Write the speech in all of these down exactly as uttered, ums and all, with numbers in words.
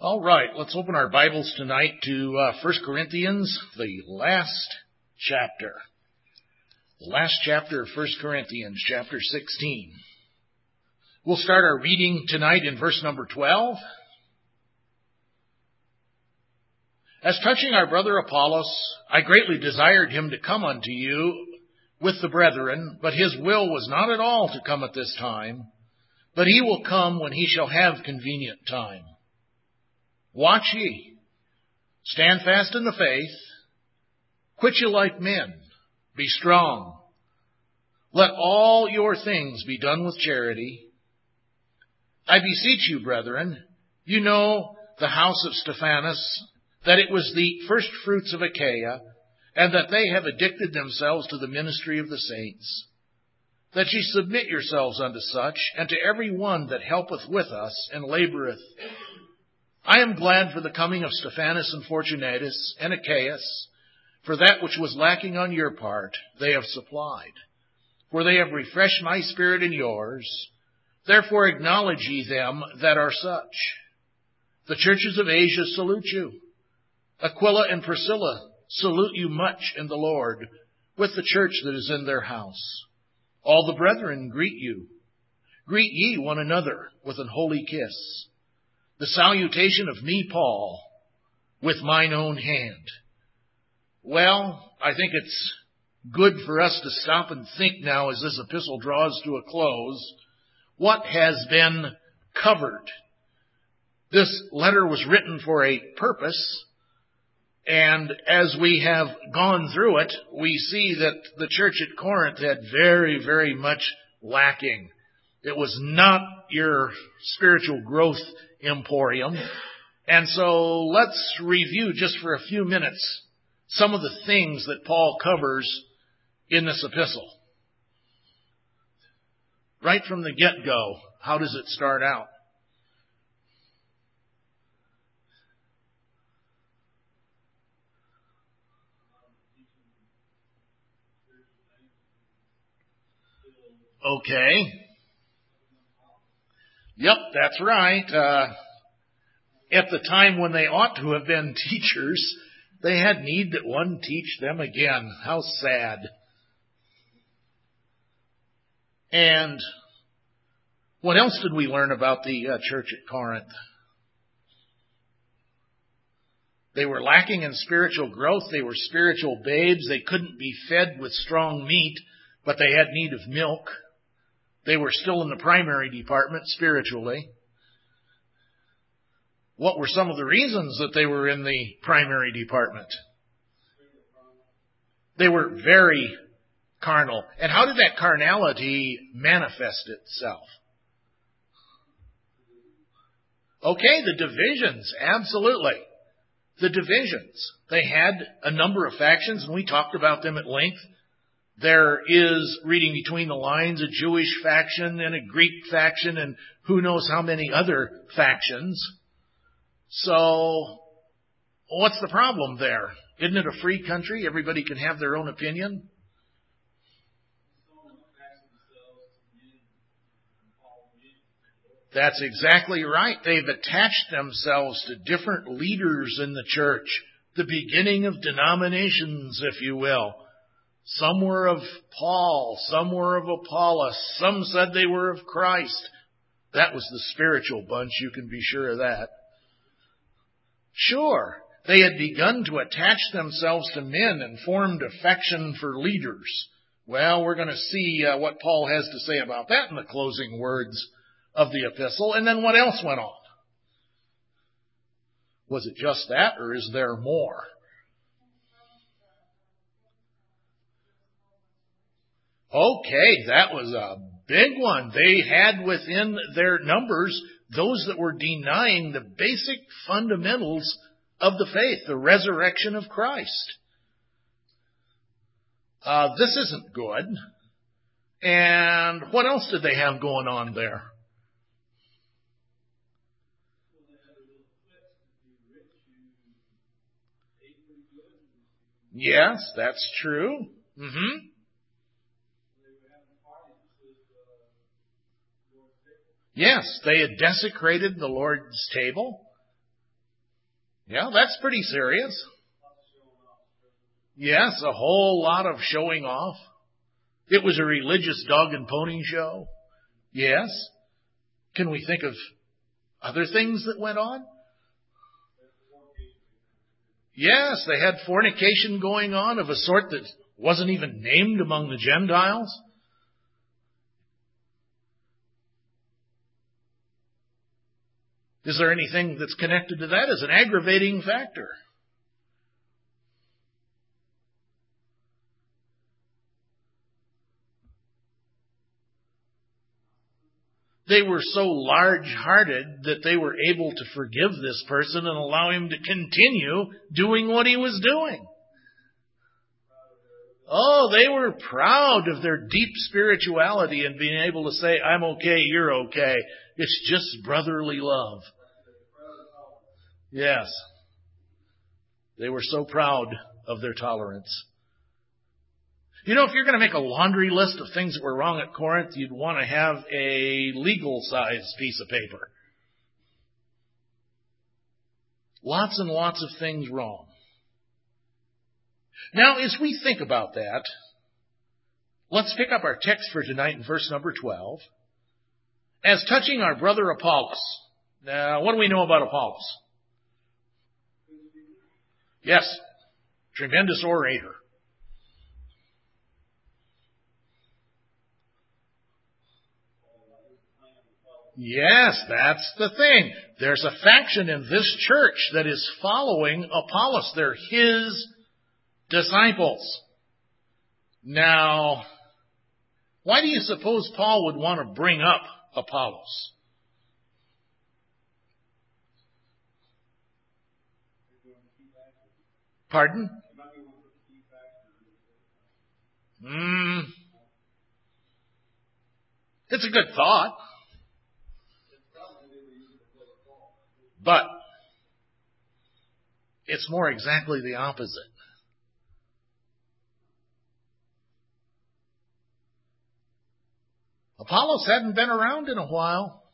All right, let's open our Bibles tonight to uh, First Corinthians, the last chapter. The last chapter of First Corinthians, chapter sixteen. We'll start our reading tonight in verse number twelve. As touching our brother Apollos, I greatly desired him to come unto you with the brethren, but his will was not at all to come at this time, but he will come when he shall have convenient time. Watch ye, stand fast in the faith, quit ye like men, be strong. Let all your things be done with charity. I beseech you, brethren, you know the house of Stephanas, that it was the first fruits of Achaia, and that they have addicted themselves to the ministry of the saints. That ye submit yourselves unto such, and to every one that helpeth with us and laboreth. I am glad for the coming of Stephanas and Fortunatus and Achaeus, for that which was lacking on your part they have supplied. For they have refreshed my spirit and yours. Therefore acknowledge ye them that are such. The churches of Asia salute you. Aquila and Priscilla salute you much in the Lord, with the church that is in their house. All the brethren greet you. Greet ye one another with an holy kiss. The salutation of me, Paul, with mine own hand. Well, I think it's good for us to stop and think now as this epistle draws to a close, what has been covered. This letter was written for a purpose, and as we have gone through it, we see that the church at Corinth had very, very much lacking. It was not your spiritual growth emporium. And so let's review just for a few minutes some of the things that Paul covers in this epistle. Right from the get-go, how does it start out? Okay. Yep, that's right. Uh, at the time when they ought to have been teachers, they had need that one teach them again. How sad. And what else did we learn about the uh, church at Corinth? They were lacking in spiritual growth. They were spiritual babes. They couldn't be fed with strong meat, but they had need of milk. They were still in the primary department spiritually. What were some of the reasons that they were in the primary department? They were very carnal. And how did that carnality manifest itself? Okay, the divisions, absolutely. The divisions. They had a number of factions, and we talked about them at length. There is, reading between the lines, a Jewish faction and a Greek faction and who knows how many other factions. So, what's the problem there? Isn't it a free country? Everybody can have their own opinion. That's exactly right. They've attached themselves to different leaders in the church, the beginning of denominations, if you will. Some were of Paul, some were of Apollos, some said they were of Christ. That was the spiritual bunch, you can be sure of that. Sure, they had begun to attach themselves to men and formed affection for leaders. Well, we're going to see uh, what Paul has to say about that in the closing words of the epistle. And then what else went on? Was it just that, or is there more? Okay, that was a big one. They had within their numbers those that were denying the basic fundamentals of the faith, the resurrection of Christ. Uh, this isn't good. And what else did they have going on there? Yes, that's true. Mm-hmm. Yes, they had desecrated the Lord's table. Yeah, that's pretty serious. Yes, a whole lot of showing off. It was a religious dog and pony show. Yes. Can we think of other things that went on? Yes, they had fornication going on of a sort that wasn't even named among the Gentiles. Is there anything that's connected to that as an aggravating factor? They were so large-hearted that they were able to forgive this person and allow him to continue doing what he was doing. Oh, they were proud of their deep spirituality and being able to say, I'm okay, you're okay. It's just brotherly love. Yes. They were so proud of their tolerance. You know, if you're going to make a laundry list of things that were wrong at Corinth, you'd want to have a legal-sized piece of paper. Lots and lots of things wrong. Now, as we think about that, let's pick up our text for tonight in verse number twelve. As touching our brother Apollos. Now, what do we know about Apollos? Yes, tremendous orator. Yes, that's the thing. There's a faction in this church that is following Apollos. They're his disciples. Now, why do you suppose Paul would want to bring up Apollos? Pardon? Hmm. It's a good thought. But it's more exactly the opposite. Apollos hadn't been around in a while.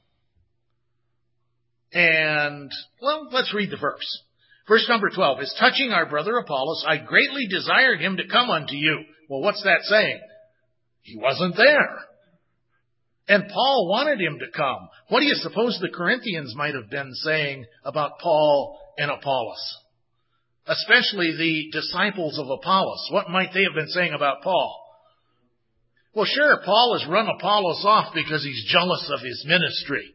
And, well, let's read the verse. Verse number twelve, as touching our brother Apollos, I greatly desired him to come unto you. Well, what's that saying? He wasn't there. And Paul wanted him to come. What do you suppose the Corinthians might have been saying about Paul and Apollos? Especially the disciples of Apollos. What might they have been saying about Paul? Well, sure, Paul has run Apollos off because he's jealous of his ministry.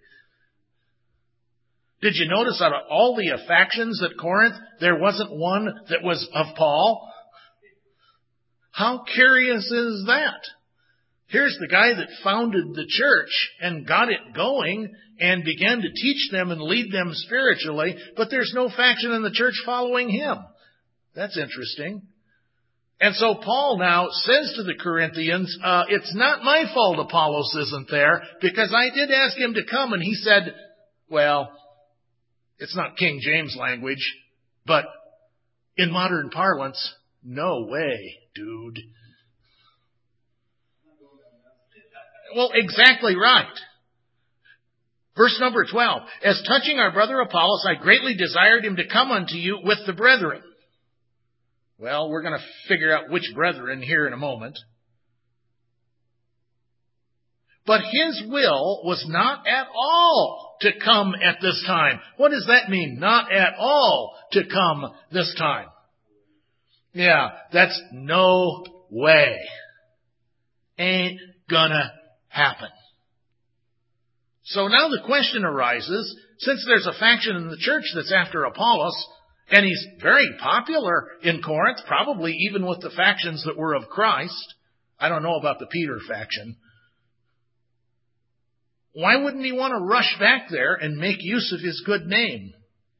Did you notice out of all the factions at Corinth, there wasn't one that was of Paul? How curious is that? Here's the guy that founded the church and got it going and began to teach them and lead them spiritually, but there's no faction in the church following him. That's interesting. And so Paul now says to the Corinthians, uh, it's not my fault Apollos isn't there, because I did ask him to come, and he said, well, it's not King James language, but in modern parlance, no way, dude. Well, exactly right. Verse number twelve. As touching our brother Apollos, I greatly desired him to come unto you with the brethren. Well, we're going to figure out which brethren here in a moment. But his will was not at all to come at this time. What does that mean? Not at all to come this time. Yeah, that's no way. Ain't gonna happen. So now the question arises, since there's a faction in the church that's after Apollos, and he's very popular in Corinth, probably even with the factions that were of Christ. I don't know about the Peter faction. Why wouldn't he want to rush back there and make use of his good name?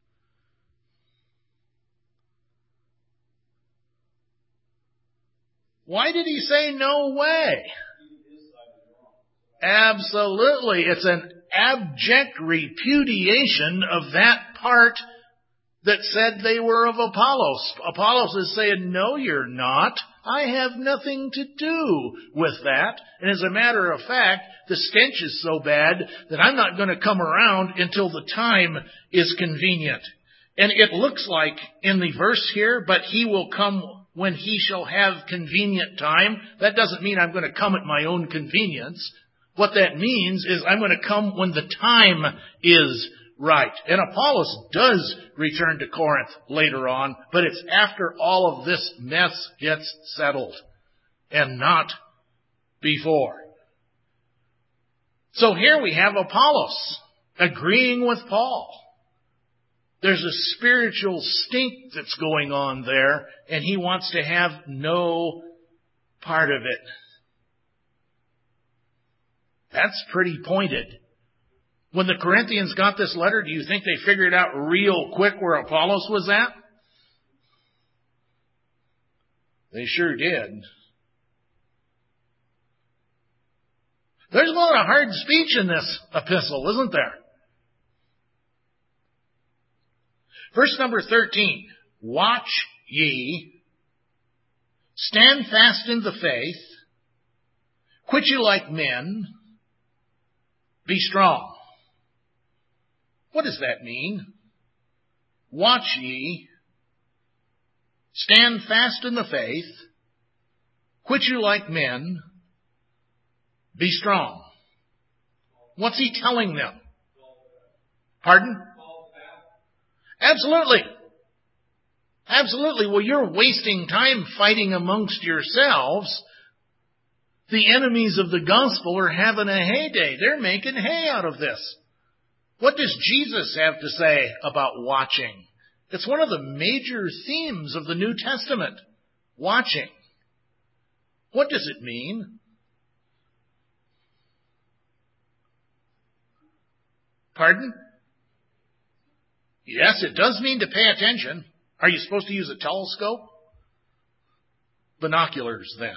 Why did he say no way? Absolutely. It's an abject repudiation of that part that said they were of Apollos. Apollos is saying, no, you're not. I have nothing to do with that. And as a matter of fact, the stench is so bad that I'm not going to come around until the time is convenient. And it looks like in the verse here, but he will come when he shall have convenient time. That doesn't mean I'm going to come at my own convenience. What that means is I'm going to come when the time is right. And Apollos does return to Corinth later on, but it's after all of this mess gets settled and not before. So here we have Apollos agreeing with Paul. There's a spiritual stink that's going on there, and he wants to have no part of it. That's pretty pointed. When the Corinthians got this letter, do you think they figured out real quick where Apollos was at? They sure did. There's a lot of hard speech in this epistle, isn't there? Verse number thirteen, watch ye, stand fast in the faith, quit you like men, be strong. What does that mean? Watch ye, stand fast in the faith, quit you like men, be strong. What's he telling them? Pardon? Absolutely. Absolutely. Well, you're wasting time fighting amongst yourselves. The enemies of the gospel are having a heyday. They're making hay out of this. What does Jesus have to say about watching? It's one of the major themes of the New Testament. Watching. What does it mean? Pardon? Yes, it does mean to pay attention. Are you supposed to use a telescope? Binoculars, then.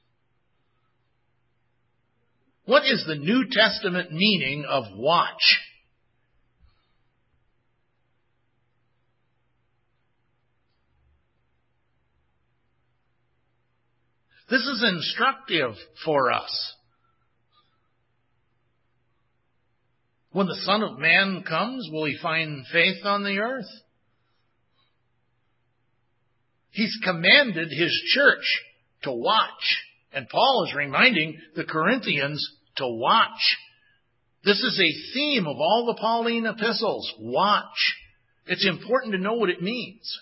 What is the New Testament meaning of watch? This is instructive for us. When the Son of Man comes, will he find faith on the earth? He's commanded his church to watch. And Paul is reminding the Corinthians to watch. This is a theme of all the Pauline epistles. Watch. It's important to know what it means.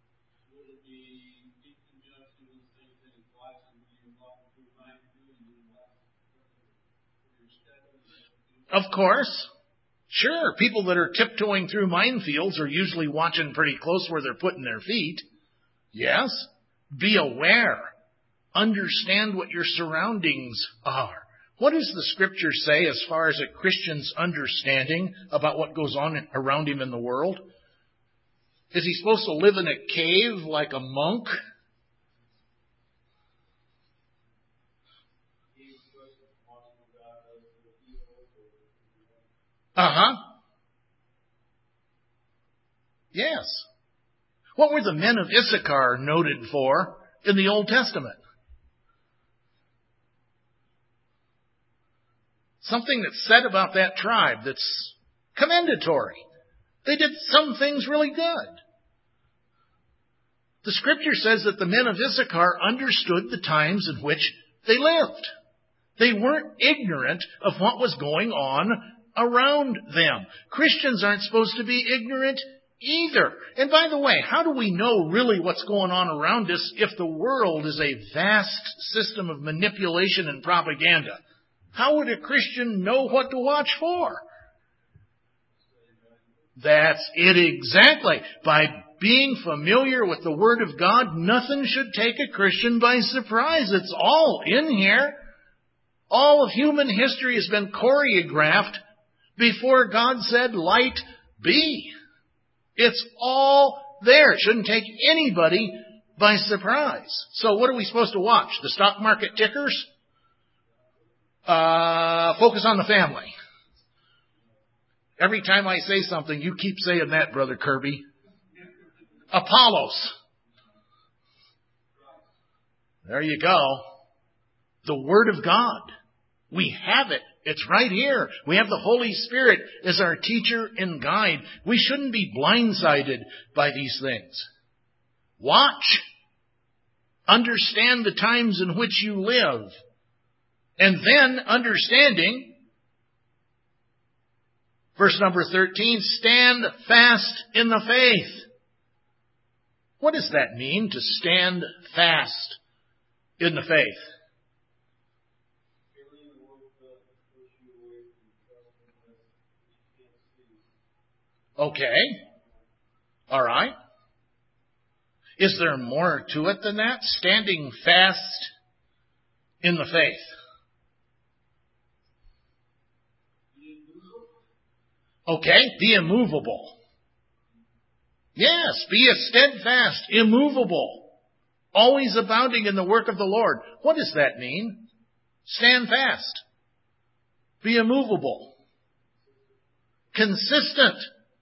Of course. Sure, people that are tiptoeing through minefields are usually watching pretty close where they're putting their feet. Yes, be aware. Understand what your surroundings are. What does the Scripture say as far as a Christian's understanding about what goes on around him in the world? Is he supposed to live in a cave like a monk? Uh-huh. Yes. What were the men of Issachar noted for in the Old Testament? Something that's said about that tribe that's commendatory. They did some things really good. The Scripture says that the men of Issachar understood the times in which they lived. They weren't ignorant of what was going on around them. Christians aren't supposed to be ignorant either. And by the way, how do we know really what's going on around us if the world is a vast system of manipulation and propaganda? How would a Christian know what to watch for? That's it exactly. By being familiar with the Word of God, nothing should take a Christian by surprise. It's all in here. All of human history has been choreographed before God said, light be. It's all there. It shouldn't take anybody by surprise. So what are we supposed to watch? The stock market tickers? Uh, focus on the family. Every time I say something, you keep saying that, Brother Kirby. Apollos. There you go. The Word of God. We have it It's right here. We have the Holy Spirit as our teacher and guide. We shouldn't be blindsided by these things. Watch. Understand the times in which you live. And then, understanding, verse number thirteen, stand fast in the faith. What does that mean, to stand fast in the faith? Okay. All right. Is there more to it than that? Standing fast in the faith. Okay, be immovable. Yes, be a steadfast, immovable, always abounding in the work of the Lord. What does that mean? Stand fast. Be immovable. Consistent.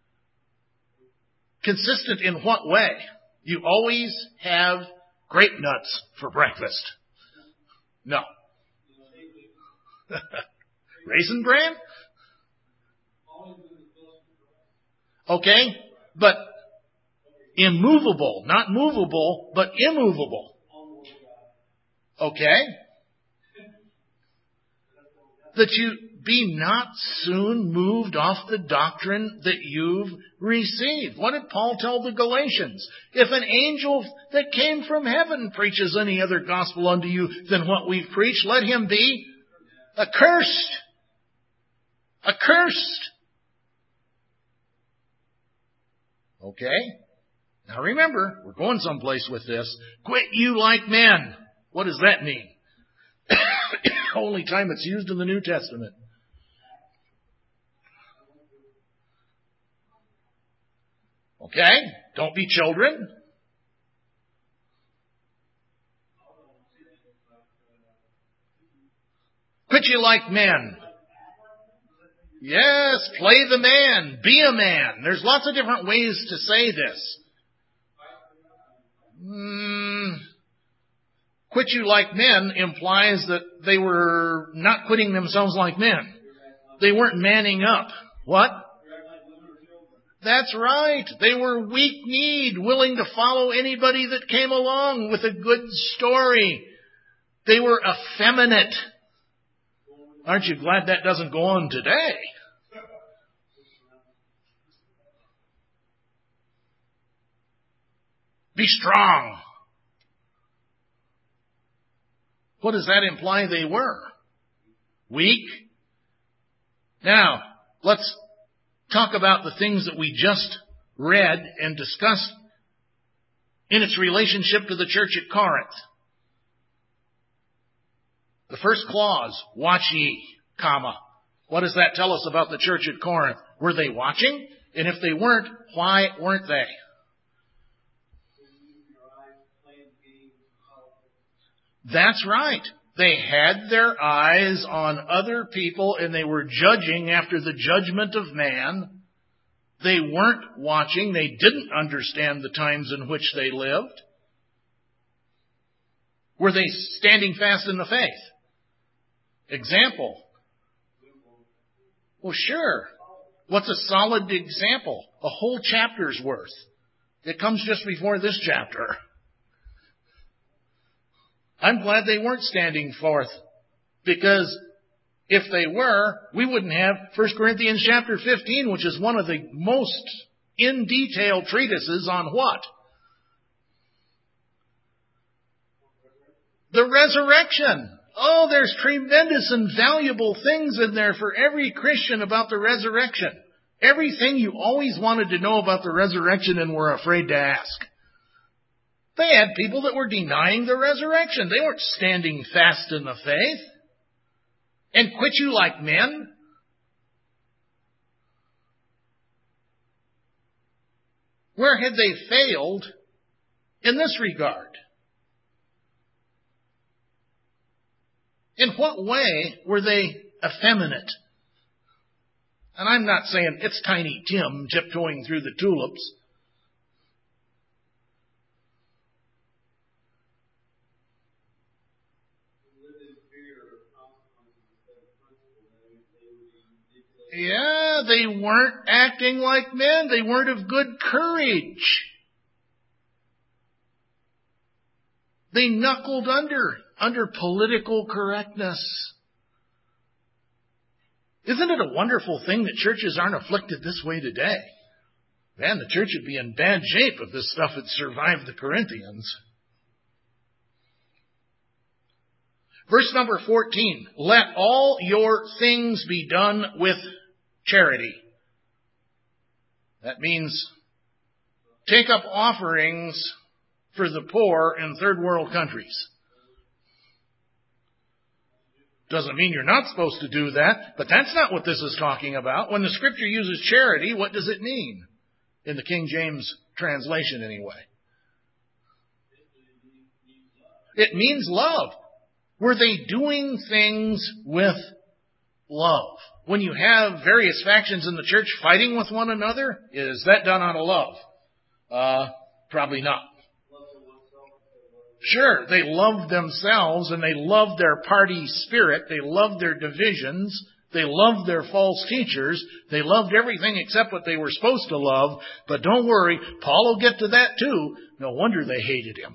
Consistent in what way? You always have grape nuts for breakfast. No. Raisin bran? Okay, but immovable, not movable, but immovable. Okay? That you be not soon moved off the doctrine that you've received. What did Paul tell the Galatians? If an angel that came from heaven preaches any other gospel unto you than what we've preached, let him be accursed. Accursed. Okay? Now remember, we're going someplace with this. Quit you like men. What does that mean? Only time it's used in the New Testament. Okay? Don't be children. Quit you like men. Yes, play the man. Be a man. There's lots of different ways to say this. Mm, quit you like men implies that they were not quitting themselves like men. They weren't manning up. What? That's right. They were weak-kneed, willing to follow anybody that came along with a good story. They were effeminate. Aren't you glad that doesn't go on today? Be strong. What does that imply they were? Weak? Now, let's talk about the things that we just read and discussed in its relationship to the church at Corinth. The first clause, watch ye, comma. What does that tell us about the church at Corinth? Were they watching? And if they weren't, why weren't they? That's right. They had their eyes on other people and they were judging after the judgment of man. They weren't watching. They didn't understand the times in which they lived. Were they standing fast in the faith? Example. Well, sure. What's a solid example? A whole chapter's worth. It comes just before this chapter. I'm glad they weren't standing forth, because if they were, we wouldn't have First Corinthians chapter fifteen, which is one of the most in-detail treatises on what? The resurrection. Oh, there's tremendous and valuable things in there for every Christian about the resurrection. Everything you always wanted to know about the resurrection and were afraid to ask. They had people that were denying the resurrection. They weren't standing fast in the faith. And quit you like men. Where had they failed in this regard? In what way were they effeminate? And I'm not saying it's Tiny Tim tiptoeing through the tulips. Yeah, they weren't acting like men. They weren't of good courage. They knuckled under, under political correctness. Isn't it a wonderful thing that churches aren't afflicted this way today? Man, the church would be in bad shape if this stuff had survived the Corinthians. Verse number fourteen, let all your things be done with charity. That means take up offerings for the poor in third world countries. Doesn't mean you're not supposed to do that, but that's not what this is talking about. When the Scripture uses charity, what does it mean? In the King James translation, anyway. It means love. Were they doing things with love? When you have various factions in the church fighting with one another, is that done out of love? Uh, probably not. Sure, they loved themselves and they loved their party spirit. They loved their divisions. They loved their false teachers. They loved everything except what they were supposed to love. But don't worry, Paul will get to that too. No wonder they hated him.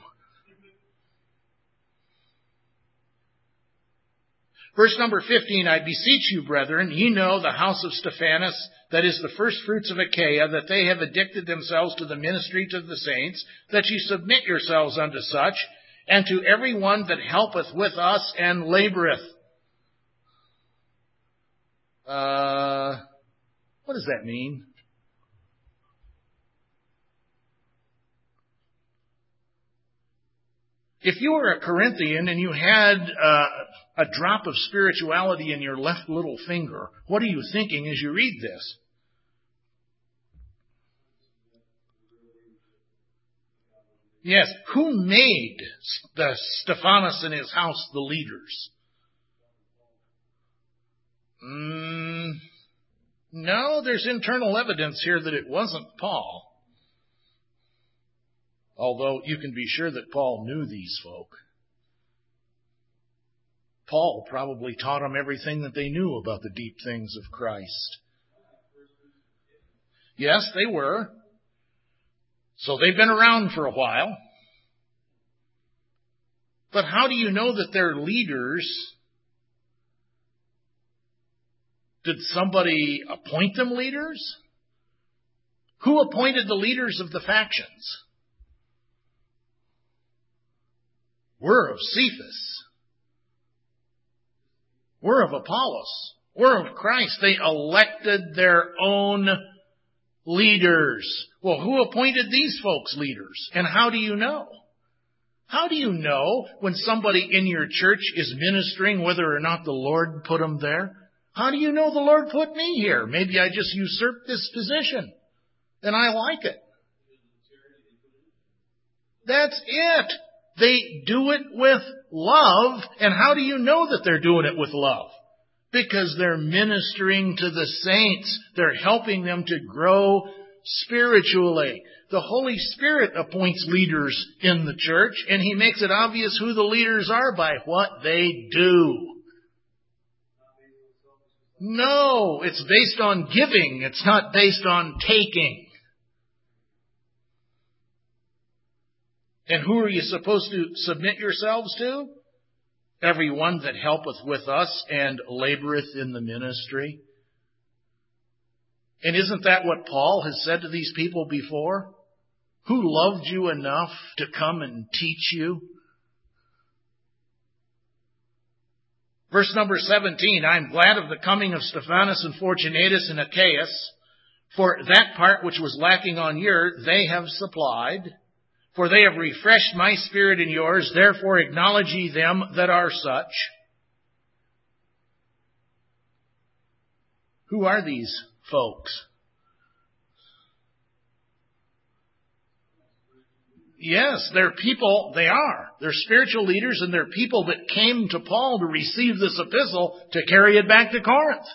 Verse number fifteen, I beseech you, brethren, ye know the house of Stephanas, that is the first fruits of Achaia, that they have addicted themselves to the ministry to the saints, that ye submit yourselves unto such, and to every one that helpeth with us and laboreth. Uh, what does that mean? If you were a Corinthian and you had uh, a drop of spirituality in your left little finger, what are you thinking as you read this? Yes, who made the Stephanas and his house the leaders? Mm, no, there's internal evidence here that it wasn't Paul. Although you can be sure that Paul knew these folk. Paul probably taught them everything that they knew about the deep things of Christ. Yes, they were. So they've been around for a while. But how do you know that they're leaders? Did somebody appoint them leaders? Who appointed the leaders of the factions? We're of Cephas. We're of Apollos. We're of Christ. They elected their own leaders. Well, who appointed these folks leaders? And how do you know? How do you know when somebody in your church is ministering whether or not the Lord put them there? How do you know the Lord put me here? Maybe I just usurped this position and I like it. That's it. They do it with love. And how do you know that they're doing it with love? Because they're ministering to the saints. They're helping them to grow spiritually. The Holy Spirit appoints leaders in the church, and He makes it obvious who the leaders are by what they do. No, it's based on giving. It's not based on taking. And who are you supposed to submit yourselves to? Everyone that helpeth with us and laboreth in the ministry. And isn't that what Paul has said to these people before? Who loved you enough to come and teach you? Verse number seventeen, I am glad of the coming of Stephanas and Fortunatus and Achaeus, for that part which was lacking on your, they have supplied. For they have refreshed my spirit and yours, therefore acknowledge ye them that are such. Who are these folks? Yes, they're people, they are. They're spiritual leaders and they're people that came to Paul to receive this epistle to carry it back to Corinth.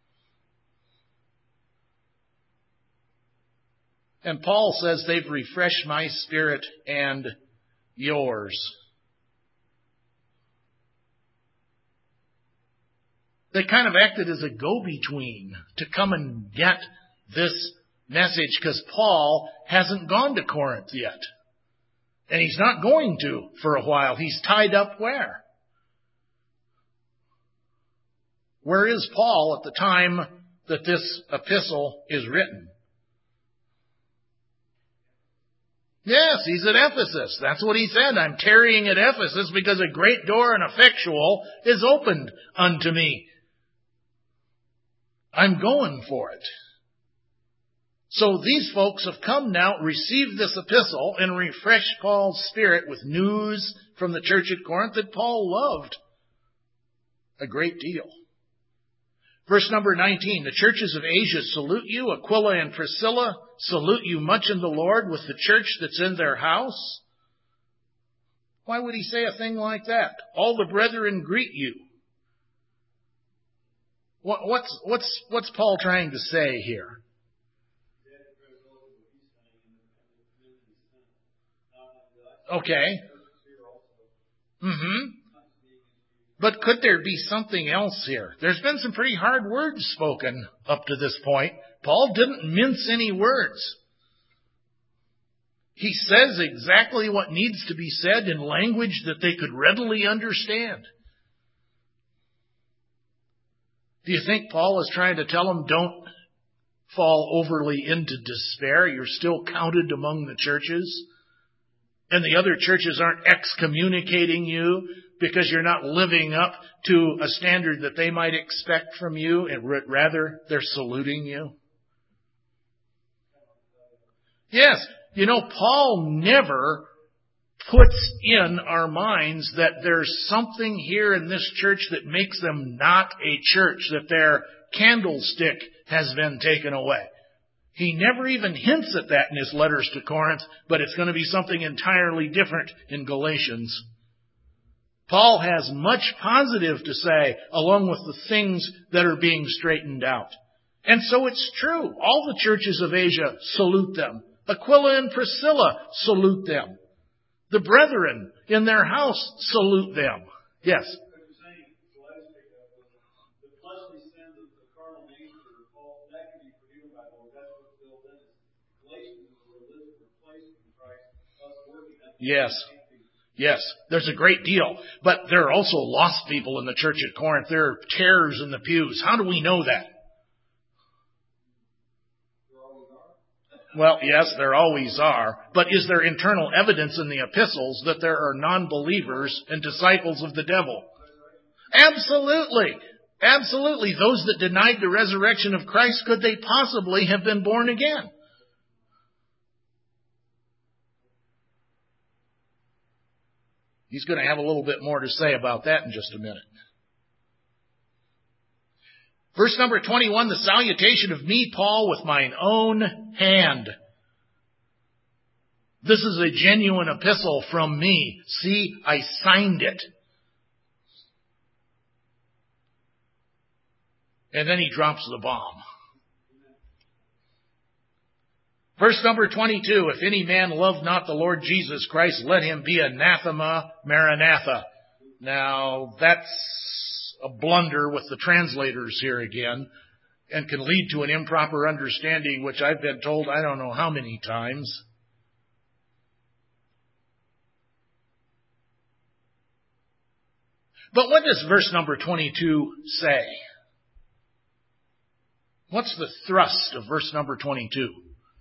And Paul says they've refreshed my spirit and yours. They kind of acted as a go-between to come and get this message because Paul hasn't gone to Corinth yet. And he's not going to for a while. He's tied up where? Where is Paul at the time that this epistle is written? Yes, he's at Ephesus. That's what he said. I'm tarrying at Ephesus because a great door and effectual is opened unto me. I'm going for it. So these folks have come now, received this epistle, and refreshed Paul's spirit with news from the church at Corinth that Paul loved a great deal. Verse number nineteen, the churches of Asia salute you. Aquila and Priscilla salute you much in the Lord with the church that's in their house. Why would he say a thing like that? All the brethren greet you. What, what's, what's, what's Paul trying to say here? Okay. Mm-hmm. But could there be something else here? There's been some pretty hard words spoken up to this point. Paul didn't mince any words. He says exactly what needs to be said in language that they could readily understand. Do you think Paul is trying to tell them, don't fall overly into despair? You're still counted among the churches. And the other churches aren't excommunicating you because you're not living up to a standard that they might expect from you, and rather they're saluting you. Yes, you know, Paul never puts in our minds that there's something here in this church that makes them not a church, that their candlestick has been taken away. He never even hints at that in his letters to Corinth, but it's going to be something entirely different in Galatians. Paul has much positive to say along with the things that are being straightened out. And so it's true. All the churches of Asia salute them. Aquila and Priscilla salute them. The brethren in their house salute them. Yes? Yes. Yes, there's a great deal. But there are also lost people in the church at Corinth. There are tares in the pews. How do we know that? Well, yes, there always are. But is there internal evidence in the epistles that there are non-believers and disciples of the devil? Absolutely. Absolutely. Those that denied the resurrection of Christ, could they possibly have been born again? He's going to have a little bit more to say about that in just a minute. Verse number twenty-one, the salutation of me, Paul, with mine own hand. This is a genuine epistle from me. See, I signed it. And then he drops the bomb. Verse number twenty-two, if any man love not the Lord Jesus Christ, let him be anathema, maranatha. Now, that's a blunder with the translators here again, and can lead to an improper understanding, which I've been told I don't know how many times. But what does verse number twenty-two say? What's the thrust of verse number twenty-two?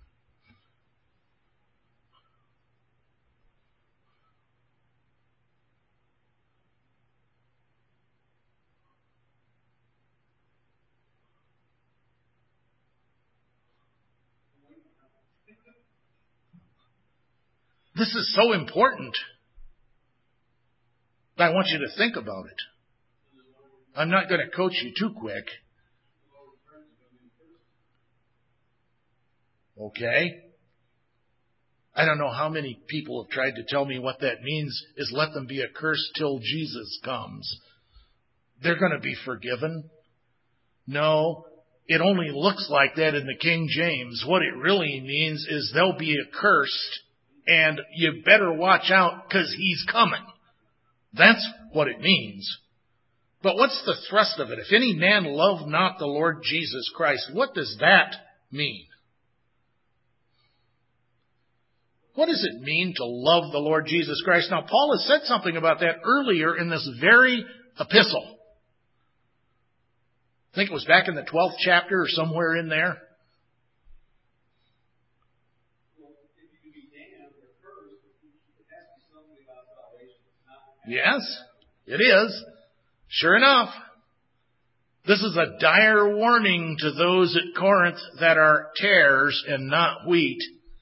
This is so important. I want you to think about it. I'm not going to coach you too quick. Okay? I don't know how many people have tried to tell me what that means is let them be accursed till Jesus comes. They're going to be forgiven. No, it only looks like that in the King James. What it really means is they'll be accursed, and you better watch out because he's coming. That's what it means. But what's the thrust of it? If any man love not the Lord Jesus Christ, what does that mean? What does it mean to love the Lord Jesus Christ? Now, Paul has said something about that earlier in this very epistle. I think it was back in the twelfth chapter or somewhere in there. Yes, it is. Sure enough. This is a dire warning to those at Corinth that are tares and not wheat.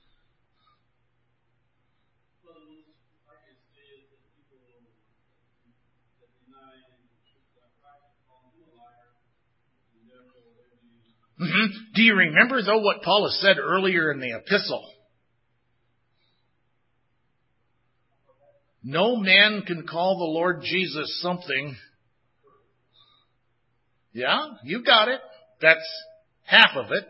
Mm-hmm. Do you remember, though, what Paul has said earlier in the epistle? No man can call the Lord Jesus something. Yeah, you got it. That's half of it.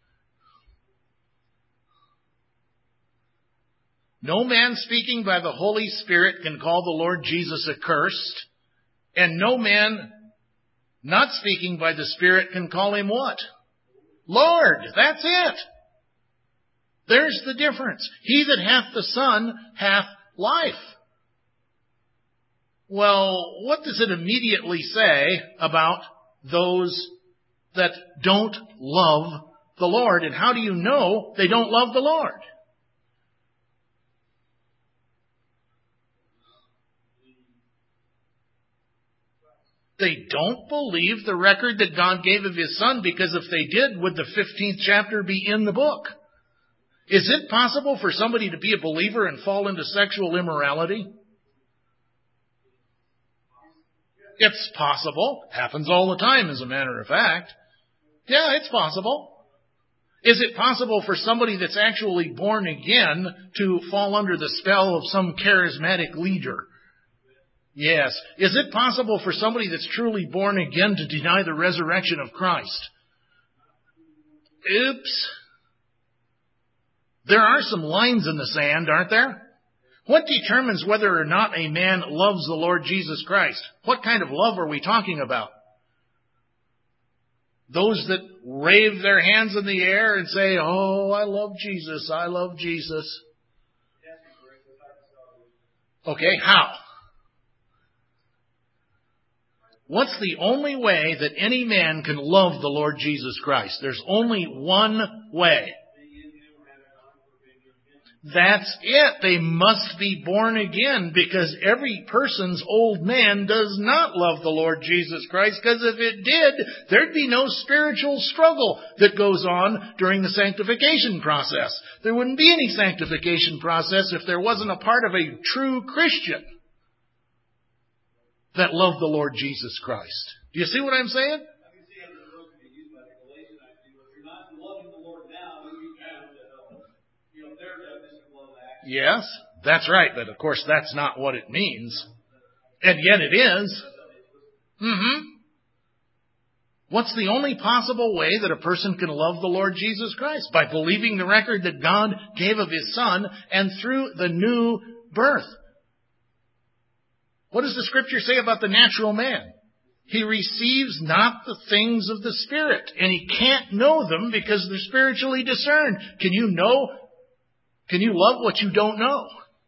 No man speaking by the Holy Spirit can call the Lord Jesus accursed, and no man not speaking by the Spirit can call him what? Lord. That's it. There's the difference. He that hath the Son hath life. Well, what does it immediately say about those that don't love the Lord? And how do you know they don't love the Lord? They don't believe the record that God gave of His Son, because if they did, would the fifteenth chapter be in the book? Is it possible for somebody to be a believer and fall into sexual immorality? It's possible. Happens all the time, as a matter of fact. Yeah, it's possible. Is it possible for somebody that's actually born again to fall under the spell of some charismatic leader? Yes. Is it possible for somebody that's truly born again to deny the resurrection of Christ? Oops. There are some lines in the sand, aren't there? What determines whether or not a man loves the Lord Jesus Christ? What kind of love are we talking about? Those that wave their hands in the air and say, "Oh, I love Jesus, I love Jesus." Okay, how? What's the only way that any man can love the Lord Jesus Christ? There's only one way. That's it. They must be born again, because every person's old man does not love the Lord Jesus Christ, because if it did, there'd be no spiritual struggle that goes on during the sanctification process. There wouldn't be any sanctification process if there wasn't a part of a true Christian that loved the Lord Jesus Christ. Do you see what I'm saying? I can see how the word can be used by the Galatian idea. If you're not loving the Lord now, then you can, you know, their definition of love act. Yes, that's right. But of course, that's not what it means. And yet it is. Mm-hmm. What's the only possible way that a person can love the Lord Jesus Christ? By believing the record that God gave of His Son, and through the new birth. What does the Scripture say about the natural man? He receives not the things of the Spirit, and he can't know them because they're spiritually discerned. Can you know? Can you love what you don't know?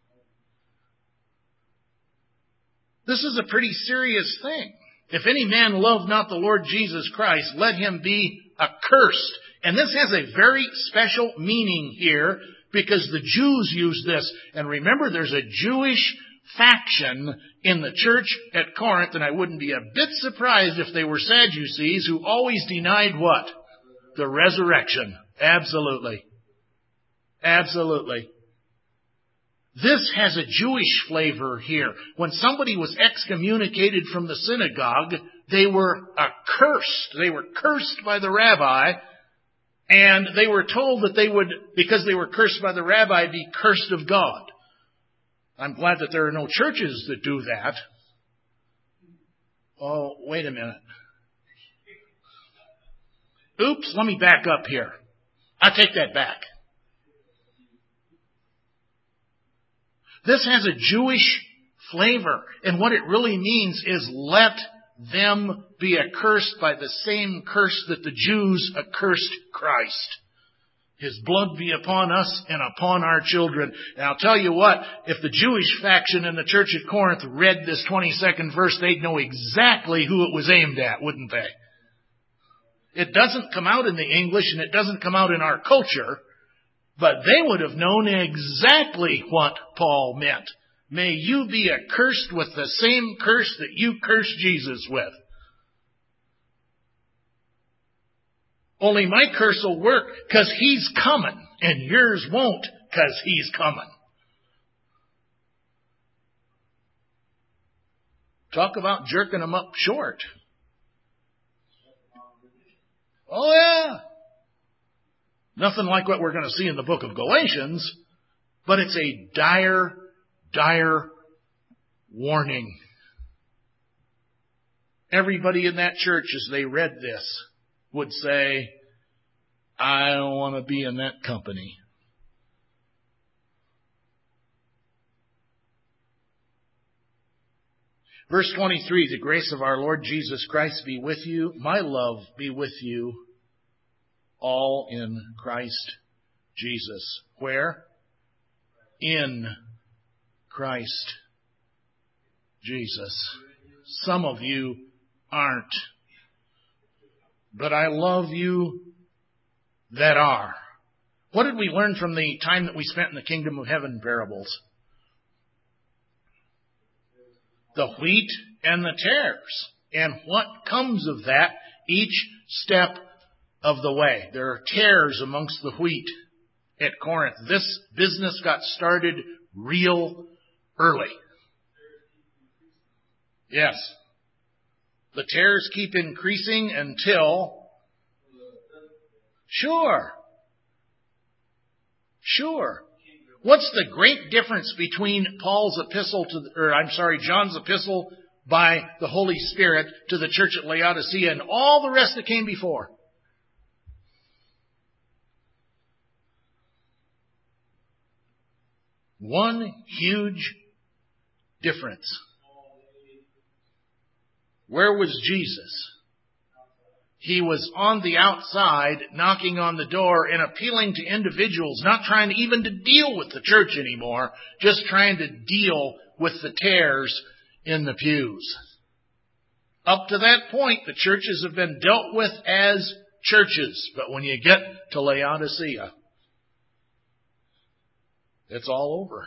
This is a pretty serious thing. If any man love not the Lord Jesus Christ, let him be accursed. And this has a very special meaning here, because the Jews use this. And remember, there's a Jewish faction in the church at Corinth, and I wouldn't be a bit surprised if they were Sadducees, who always denied what? The resurrection. Absolutely. Absolutely. This has a Jewish flavor here. When somebody was excommunicated from the synagogue, they were accursed. They were cursed by the rabbi, and they were told that they would, because they were cursed by the rabbi, be cursed of God. I'm glad that there are no churches that do that. Oh, wait a minute. Oops, let me back up here. I take that back. This has a Jewish flavor, and what it really means is let them be accursed by the same curse that the Jews accursed Christ. His blood be upon us and upon our children. And I'll tell you what, if the Jewish faction in the church at Corinth read this twenty-second verse, they'd know exactly who it was aimed at, wouldn't they? It doesn't come out in the English and it doesn't come out in our culture, but they would have known exactly what Paul meant. May you be accursed with the same curse that you cursed Jesus with. Only my curse will work because he's coming, and yours won't because he's coming. Talk about jerking them up short. Oh, yeah. Nothing like what we're going to see in the book of Galatians, but it's a dire, dire warning. Everybody in that church, as they read this, would say, I don't want to be in that company. Verse twenty-three, the grace of our Lord Jesus Christ be with you. My love be with you. All in Christ Jesus. Where? In Christ Jesus. Some of you aren't. But I love you that are. What did we learn from the time that we spent in the Kingdom of Heaven parables? The wheat and the tares. And what comes of that each step of the way. There are tares amongst the wheat at Corinth. This business got started real early. Yes. The tares keep increasing until... Sure. Sure. What's the great difference between Paul's epistle to, or I'm sorry, John's epistle by the Holy Spirit to the church at Laodicea and all the rest that came before? One huge difference. Where was Jesus? He was on the outside, knocking on the door and appealing to individuals, not trying to even to deal with the church anymore, just trying to deal with the tares in the pews. Up to that point, the churches have been dealt with as churches. But when you get to Laodicea, it's all over.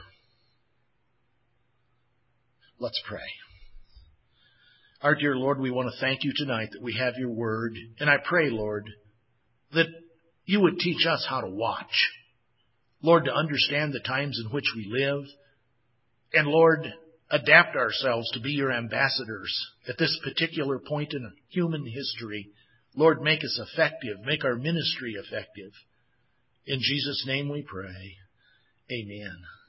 Let's pray. Our dear Lord, we want to thank you tonight that we have your word. And I pray, Lord, that you would teach us how to watch. Lord, to understand the times in which we live. And Lord, adapt ourselves to be your ambassadors at this particular point in human history. Lord, make us effective. Make our ministry effective. In Jesus' name we pray. Amen.